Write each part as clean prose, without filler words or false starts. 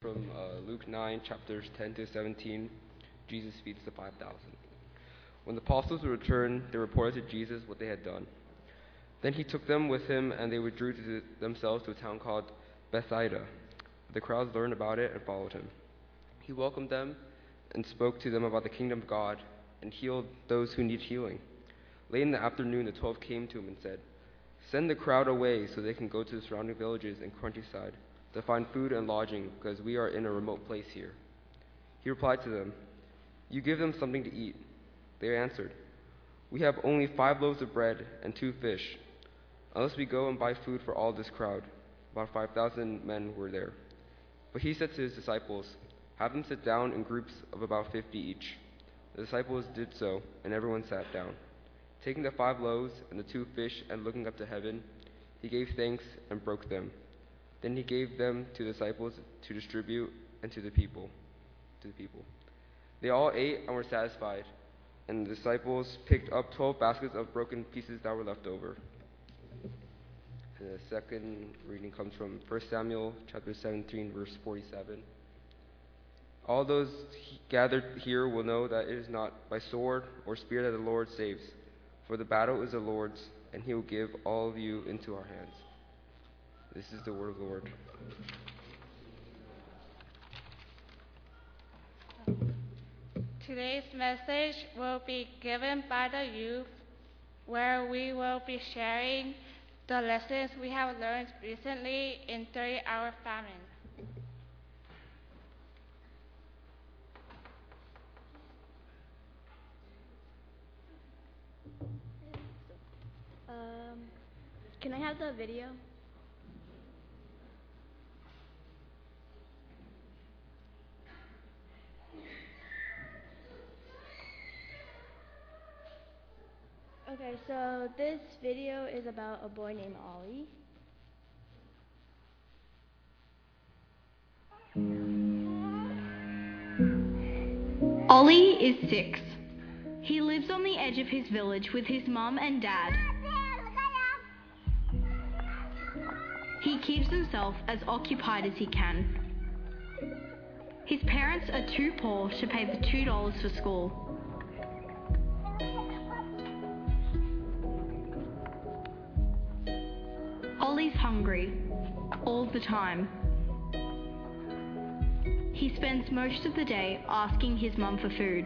From Luke 9, chapters 10 to 17, Jesus feeds the 5,000. When the apostles returned, they reported to Jesus what they had done. Then he took them with him, and they withdrew themselves to a town called Bethsaida. The crowds learned about it and followed him. He welcomed them and spoke to them about the kingdom of God and healed those who need healing. Late in the afternoon, the 12 came to him and said, "Send the crowd away so they can go to the surrounding villages and countryside to find food and lodging, because we are in a remote place here." He replied to them, "You give them something to eat." They answered, "We have only 5 loaves of bread and 2 fish, unless we go and buy food for all this crowd." About 5,000 men were there. But he said to his disciples, "Have them sit down in groups of about 50 each." The disciples did so, and everyone sat down. Taking the 5 loaves and the 2 fish and looking up to heaven, he gave thanks and broke them. Then he gave them to the disciples to distribute and to the people. They all ate and were satisfied, and the disciples picked up 12 baskets of broken pieces that were left over. And the second reading comes from 1 Samuel chapter 17, verse 47. All those gathered here will know that it is not by sword or spear that the Lord saves, for the battle is the Lord's, and he will give all of you into our hands. This is the word of the Lord. Today's message will be given by the youth, where we will be sharing the lessons we have learned recently in 30-hour famine. Can I have the video? Okay, so this video is about a boy named Ollie. Ollie is 6. He lives on the edge of his village with his mum and dad. He keeps himself as occupied as he can. His parents are too poor to pay the $2 for school. Ollie's hungry, all the time. He spends most of the day asking his mum for food.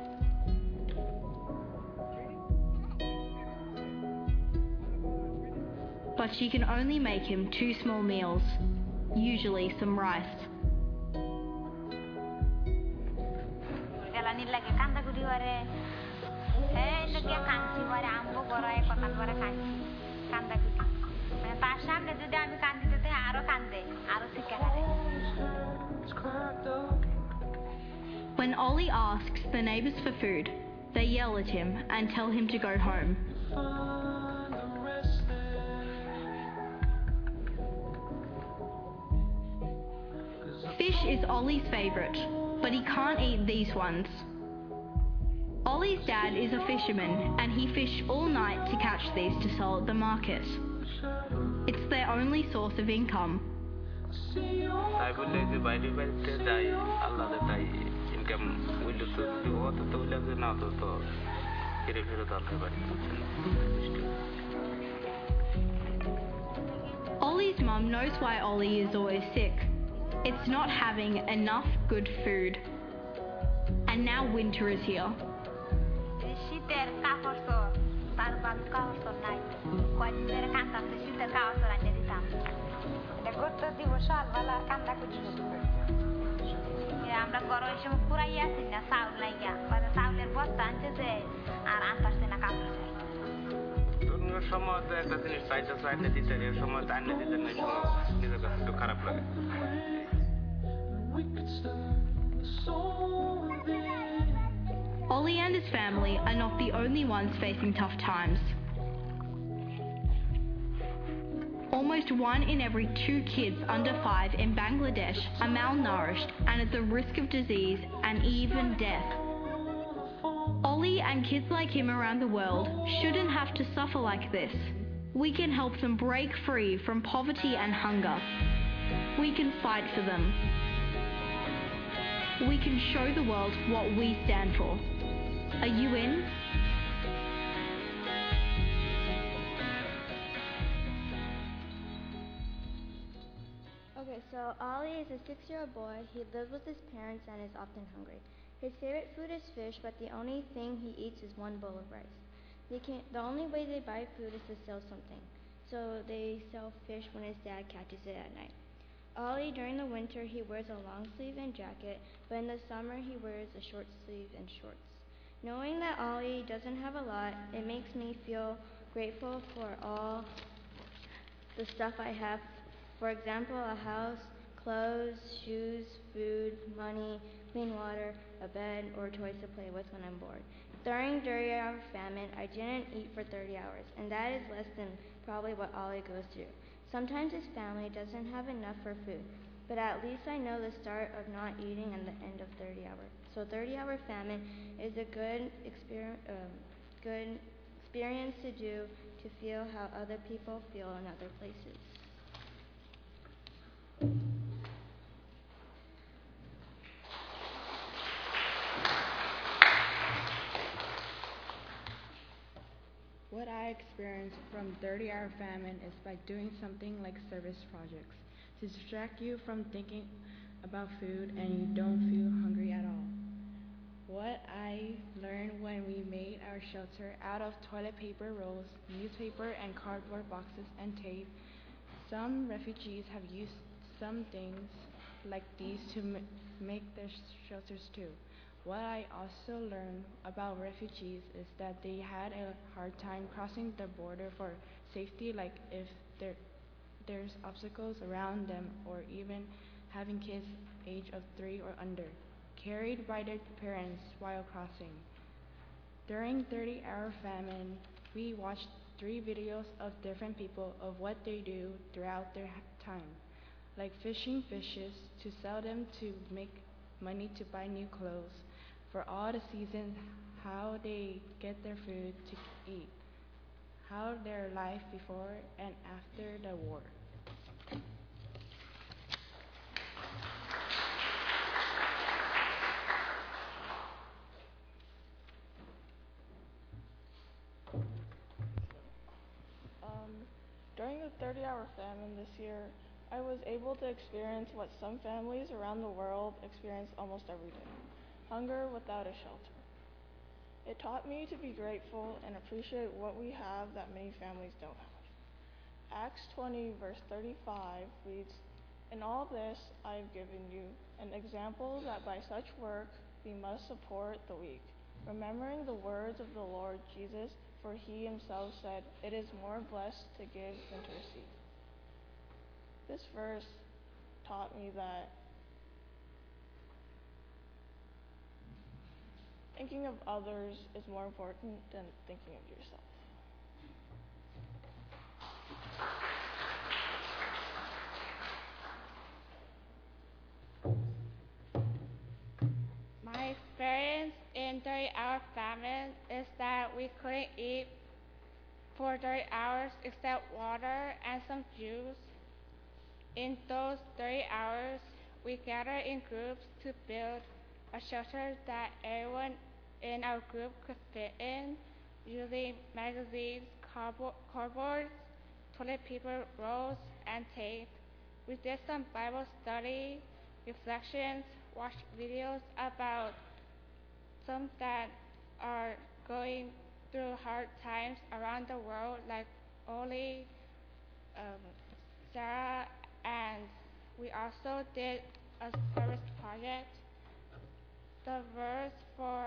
But she can only make him 2 small meals, usually some rice. When Ollie asks the neighbors for food, they yell at him and tell him to go home. Fish is Ollie's favorite, but he can't eat these ones. Ollie's dad is a fisherman, and he fished all night to catch these to sell at the market. It's their only source of income. Ollie's mum knows why Ollie is always sick. It's not having enough good food. And now winter is here. Ollie and his family are not the only ones facing tough times. Almost 1 in every 2 kids under 5 in Bangladesh are malnourished and at the risk of disease and even death. Ollie and kids like him around the world shouldn't have to suffer like this. We can help them break free from poverty and hunger. We can fight for them. we can show the world what we stand for. Are you in? Okay, so Ollie is a 6-year-old boy. He lives with his parents and is often hungry. His favorite food is fish, but the only thing he eats is one bowl of rice. The only way they buy food is to sell something. So they sell fish when his dad catches it at night. Ollie, during the winter, he wears a long sleeve and jacket, but in the summer, he wears a short sleeve and shorts. Knowing that Ollie doesn't have a lot, it makes me feel grateful for all the stuff I have. For example, a house, clothes, shoes, food, money, clean water, a bed, or toys to play with when I'm bored. During 30-hour famine, I didn't eat for 30 hours, and that is less than probably what Ollie goes through. Sometimes his family doesn't have enough for food, but at least I know the start of not eating and the end of 30 hours. So 30-hour famine is a good experience to do to feel how other people feel in other places. What I experienced from 30-hour famine is by doing something like service projects to distract you from thinking about food and you don't feel hungry at all. What I learned when we made our shelter out of toilet paper rolls, newspaper and cardboard boxes and tape. Some refugees have used some things like these to make their shelters too. What I also learned about refugees is that they had a hard time crossing the border for safety, like if there's obstacles around them, or even having kids age of 3 or under, carried by their parents while crossing. During 30-hour famine, we watched 3 videos of different people of what they do throughout their time, like fishing fishes to sell them to make money to buy new clothes, for all the seasons, how they get their food to eat, how their life before and after the war. During the 30-hour famine this year, I was able to experience what some families around the world experience almost every day: hunger without a shelter. It taught me to be grateful and appreciate what we have that many families don't have. Acts 20 verse 35 reads, "In all this I have given you an example that by such work we must support the weak, remembering the words of the Lord Jesus, for he himself said, 'It is more blessed to give than to receive.'" This verse taught me that thinking of others is more important than thinking of yourself. My experience in 30-hour famine is that we couldn't eat for 30 hours except water and some juice. In those 30 hours, we gathered in groups to build a shelter that everyone in our group could fit in, using magazines, cardboard, toilet paper rolls, and tape. We did some Bible study, reflections, watched videos about some that are going through hard times around the world, like Oli, Sarah, and we also did a service project. The verse for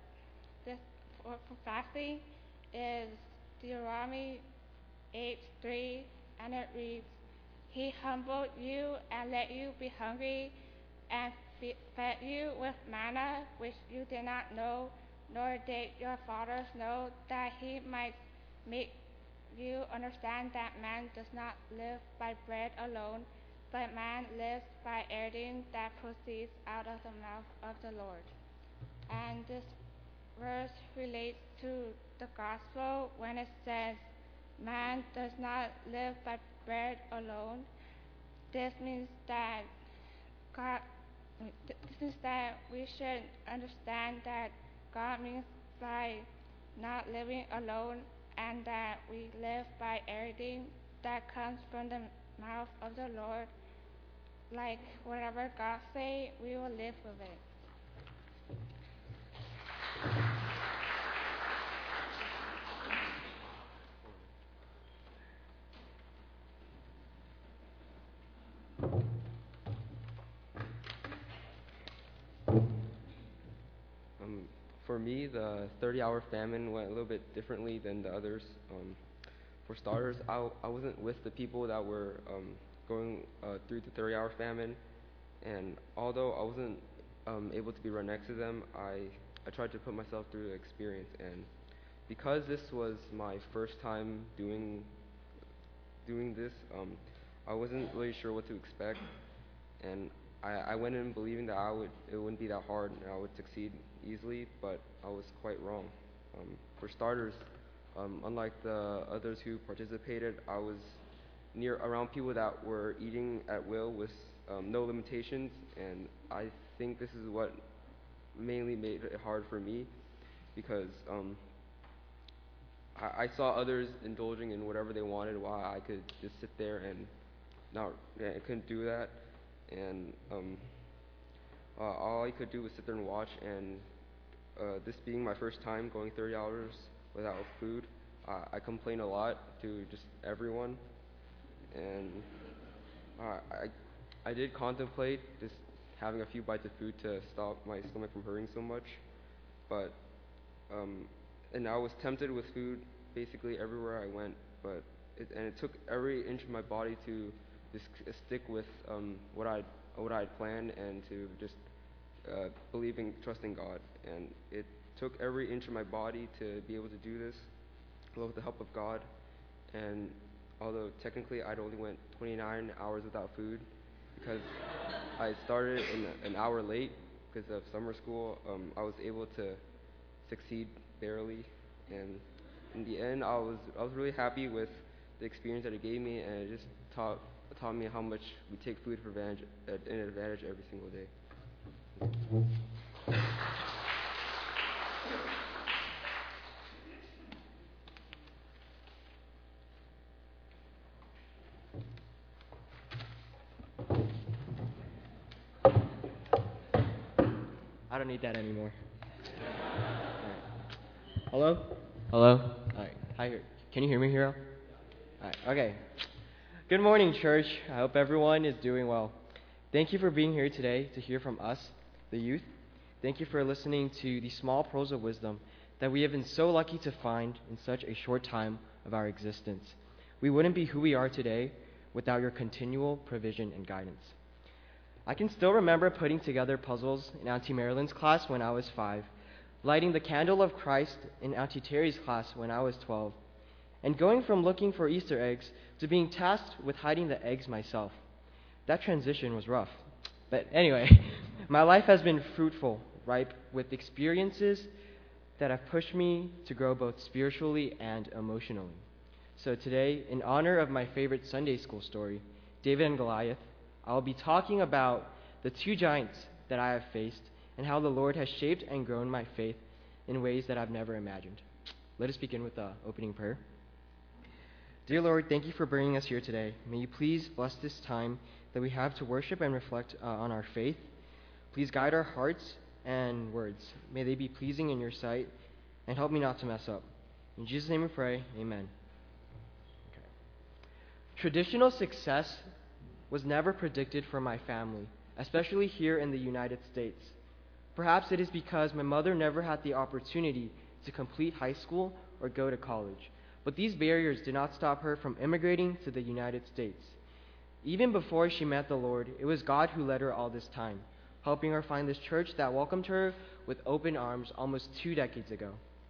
fasting is Deuteronomy 8:3, and it reads, "He humbled you and let you be hungry, and fed you with manna which you did not know, nor did your fathers know, that he might make you understand that man does not live by bread alone, but man lives by everything that proceeds out of the mouth of the Lord." And this verse relates to the gospel when it says, "Man does not live by bread alone." This means that since that we should understand that God means by not living alone, and that we live by everything that comes from the mouth of the Lord. Like whatever God say, we will live with it. For me, the 30-hour famine went a little bit differently than the others. For starters, I wasn't with the people that were going through the 30-hour famine, and although I wasn't able to be right next to them, I tried to put myself through the experience. And because this was my first time doing this, I wasn't really sure what to expect, and I went in believing that it wouldn't be that hard and I would succeed easily, but I was quite wrong. For starters, unlike the others who participated, I was around people that were eating at will with no limitations, and I think this is what mainly made it hard for me, because I saw others indulging in whatever they wanted while I could just sit there and I couldn't do that. And all I could do was sit there and watch, and this being my first time going 30 hours without food, I complained a lot to just everyone, and I did contemplate just having a few bites of food to stop my stomach from hurting so much, but and I was tempted with food basically everywhere I went, but it took every inch of my body to just stick with what I'd planned, and to just trusting God. And it took every inch of my body to be able to do this, with the help of God. And although technically I'd only went 29 hours without food, because I started an hour late because of summer school, I was able to succeed barely. And in the end, I was really happy with the experience that it gave me, and it just taught me how much we take food for an advantage every single day. I don't need that anymore. Hello? Hello? Alright. Hi. Can you hear me, Hero? Alright. Okay. Good morning, church. I hope everyone is doing well. Thank you for being here today to hear from us, the youth. Thank you for listening to the small pearls of wisdom that we have been so lucky to find in such a short time of our existence. We wouldn't be who we are today without your continual provision and guidance. I can still remember putting together puzzles in Auntie Marilyn's class when I was 5, lighting the candle of Christ in Auntie Terry's class when I was 12, and going from looking for Easter eggs to being tasked with hiding the eggs myself. That transition was rough. But anyway, my life has been fruitful, ripe with experiences that have pushed me to grow both spiritually and emotionally. So today, in honor of my favorite Sunday school story, David and Goliath, I'll be talking about the 2 giants that I have faced and how the Lord has shaped and grown my faith in ways that I've never imagined. Let us begin with the opening prayer. Dear Lord, thank you for bringing us here today. May you please bless this time that we have to worship and reflect on our faith. Please guide our hearts and words. May they be pleasing in your sight, and help me not to mess up. In Jesus' name we pray, amen. Okay. Traditional success was never predicted for my family, especially here in the United States. Perhaps it is because my mother never had the opportunity to complete high school or go to college. But these barriers did not stop her from immigrating to the United States. Even before she met the Lord, it was God who led her all this time, helping her find this church that welcomed her with open arms almost 2 decades ago.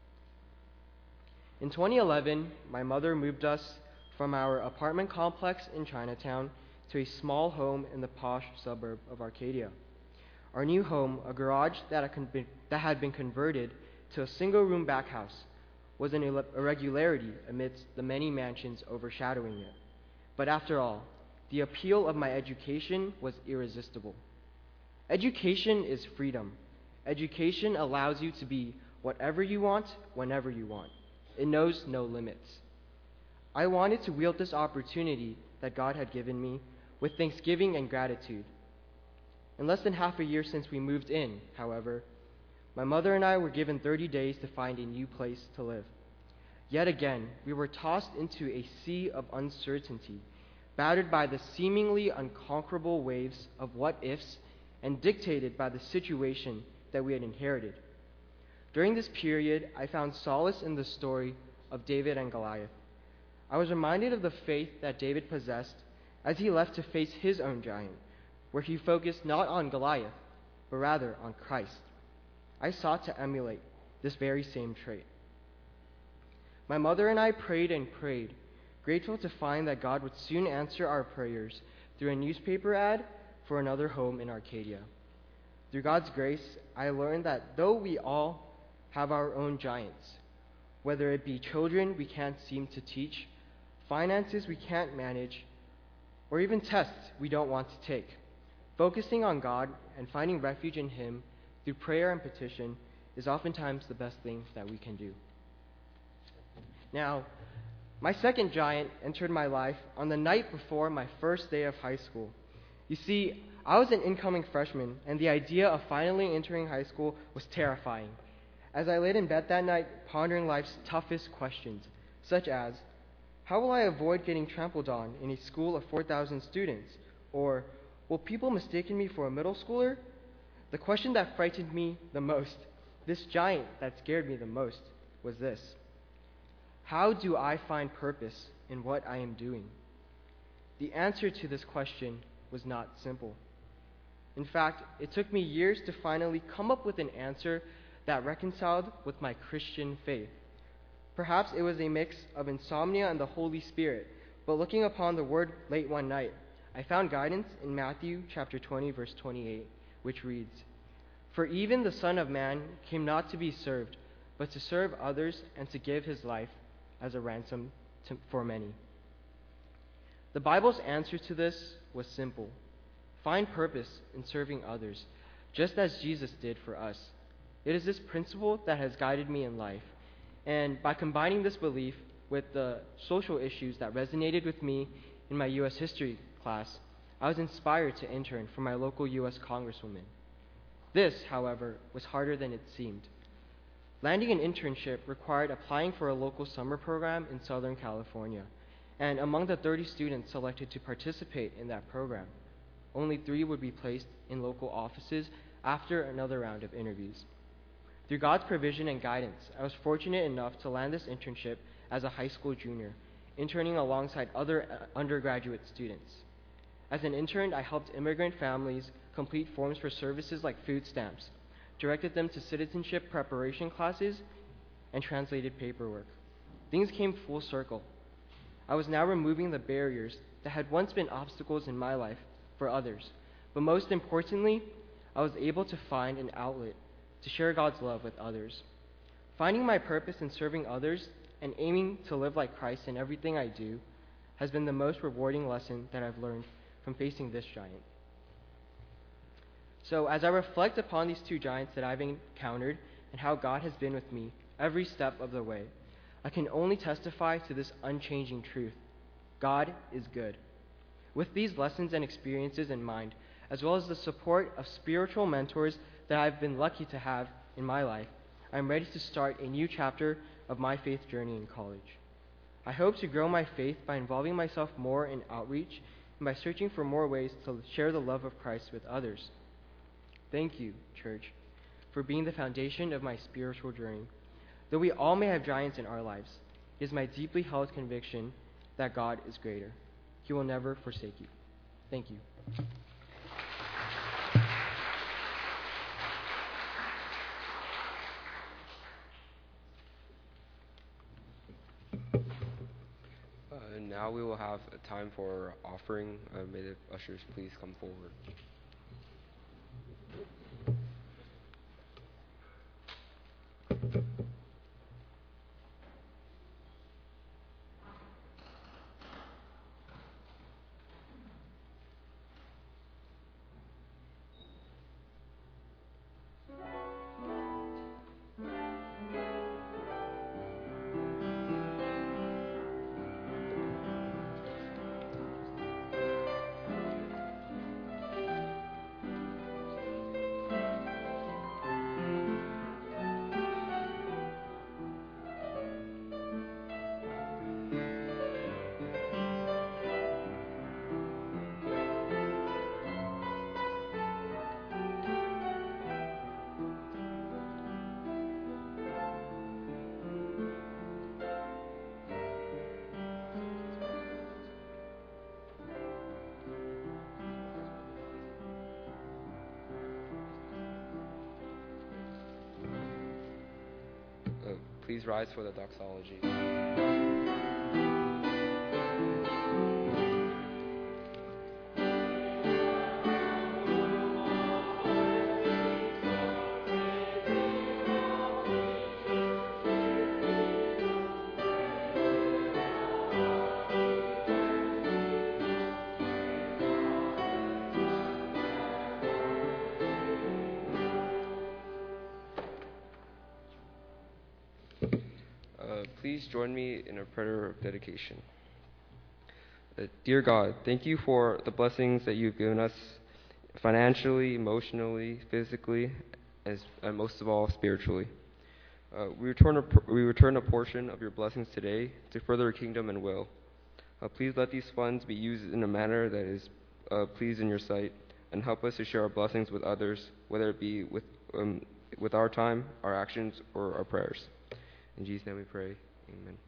In 2011, my mother moved us from our apartment complex in Chinatown to a small home in the posh suburb of Arcadia. Our new home, a garage that had been converted to a single-room back house, was an irregularity amidst the many mansions overshadowing it. But after all, the appeal of my education was irresistible. Education is freedom. Education allows you to be whatever you want, whenever you want. It knows no limits. I wanted to wield this opportunity that God had given me with thanksgiving and gratitude. In less than half a year since we moved in, however, my mother and I were given 30 days to find a new place to live. Yet again, we were tossed into a sea of uncertainty, battered by the seemingly unconquerable waves of what-ifs and dictated by the situation that we had inherited. During this period, I found solace in the story of David and Goliath. I was reminded of the faith that David possessed as he left to face his own giant, where he focused not on Goliath, but rather on Christ. I sought to emulate this very same trait. My mother and I prayed and prayed, grateful to find that God would soon answer our prayers through a newspaper ad for another home in Arcadia. Through God's grace, I learned that though we all have our own giants, whether it be children we can't seem to teach, finances we can't manage, or even tests we don't want to take, focusing on God and finding refuge in Him through prayer and petition is oftentimes the best thing that we can do. Now, my second giant entered my life on the night before my first day of high school. You see, I was an incoming freshman, and the idea of finally entering high school was terrifying. As I laid in bed that night, pondering life's toughest questions, such as, how will I avoid getting trampled on in a school of 4,000 students? Or, will people mistake me for a middle schooler? The question that frightened me the most, this giant that scared me the most, was this: how do I find purpose in what I am doing? The answer to this question was not simple. In fact, it took me years to finally come up with an answer that reconciled with my Christian faith. Perhaps it was a mix of insomnia and the Holy Spirit, but looking upon the Word late one night, I found guidance in Matthew chapter 20, verse 28, which reads, "For even the Son of Man came not to be served, but to serve others and to give his life as a ransom for many." The Bible's answer to this was simple: find purpose in serving others, just as Jesus did for us. It is this principle that has guided me in life, and by combining this belief with the social issues that resonated with me in my U.S. history class, I was inspired to intern for my local U.S. Congresswoman. This, however, was harder than it seemed. Landing an internship required applying for a local summer program in Southern California, and among the 30 students selected to participate in that program, only 3 would be placed in local offices after another round of interviews. Through God's provision and guidance, I was fortunate enough to land this internship as a high school junior, interning alongside other undergraduate students. As an intern, I helped immigrant families complete forms for services like food stamps, directed them to citizenship preparation classes, and translated paperwork. Things came full circle. I was now removing the barriers that had once been obstacles in my life for others, but most importantly, I was able to find an outlet to share God's love with others. Finding my purpose in serving others and aiming to live like Christ in everything I do has been the most rewarding lesson that I've learned from facing this giant. So as I reflect upon these 2 giants that I've encountered and how God has been with me every step of the way, I can only testify to this unchanging truth: God is good. With these lessons and experiences in mind, as well as the support of spiritual mentors that I've been lucky to have in my life, I'm ready to start a new chapter of my faith journey in college. I hope to grow my faith by involving myself more in outreach and by searching for more ways to share the love of Christ with others. Thank you, church, for being the foundation of my spiritual journey. Though we all may have giants in our lives, it is my deeply held conviction that God is greater. He will never forsake you. Thank you. Now we will have a time for offering. May the ushers please come forward. Please rise for the doxology. Please join me in a prayer of dedication. Dear God, thank you for the blessings that you've given us financially, emotionally, physically, and most of all, spiritually. We return a portion of your blessings today to further your kingdom and will. Please let these funds be used in a manner that is pleased in your sight, and help us to share our blessings with others, whether it be with our time, our actions, or our prayers. In Jesus' name we pray. Amen.